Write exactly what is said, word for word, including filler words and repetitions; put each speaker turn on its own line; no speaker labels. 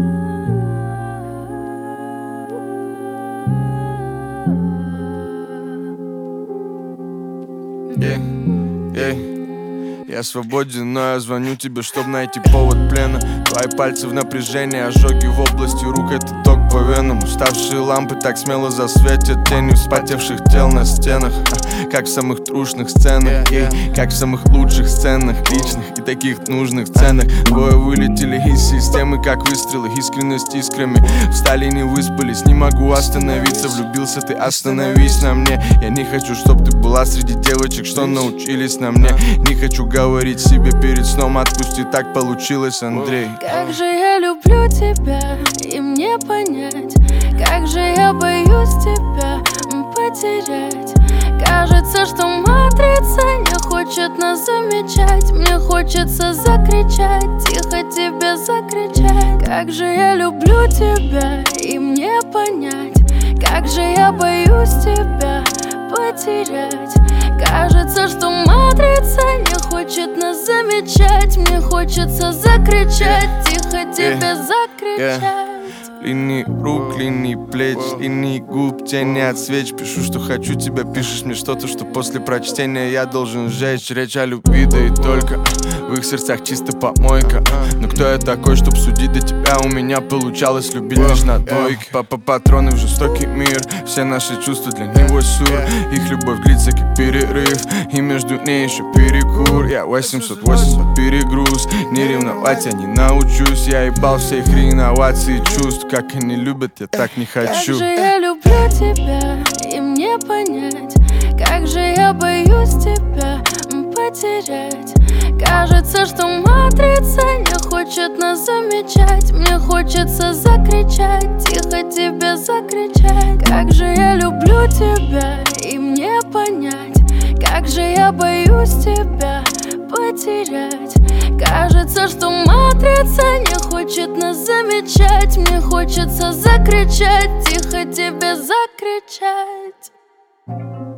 Yeah, yeah. Я свободен, но я звоню тебе, чтоб найти повод плена. Твои пальцы в напряжении, ожоги в области рук, это ток по венам. Уставшие лампы так смело засветят тенью вспотевших тел на стенах, как в самых трушных сценах, и как в самых лучших сценах, личных и таких нужных сценах. Двое вылетели из системы, как выстрелы, искренность искрами. Встали, не выспались, не могу остановиться. Влюбился ты, остановись на мне. Я не хочу, чтоб ты была среди девочек, что научились на мне. Не хочу говорить себе перед сном, отпусти, так получилось, Андрей.
Как же я люблю тебя, и мне понять, как же я боюсь тебя потерять. Кажется, что матрица не хочет нас замечать. Мне хочется закричать, тихо тебе закричать. Как же я люблю тебя, и мне понять, как же я боюсь тебя потерять. Кажется, что матрица не хочет нас замечать. Мне хочется закричать, тихо тебе закричать.
Линии рук, линии плеч, линии губ, тени от свеч. Пишу, что хочу тебя, пишешь мне что-то, что после прочтения я должен сжечь. Речь о любви, да и только в их сердцах чисто помойка. Но кто я такой, чтоб судить до тебя? У меня получалось любить лишь на двойке. Папа патроны в жестокий мир, все наши чувства для него сюр. Их любовь длится как перерыв, и между ней еще перекур. Я восемьсот восемьдесят перегруз, не ревновать я не научусь. Я ебал все их реновации чувств. Как они любят, я так не хочу.
Как же я люблю тебя, и мне понять, как же я боюсь тебя потерять. Кажется, что матрица не хочет нас замечать. Мне хочется закричать, тихо тебе закричать. Как же я люблю тебя, и мне понять, как же я боюсь тебя потерять. Кажется, что матрица не хочет нас замечать. Мне хочется закричать, тихо тебе закричать.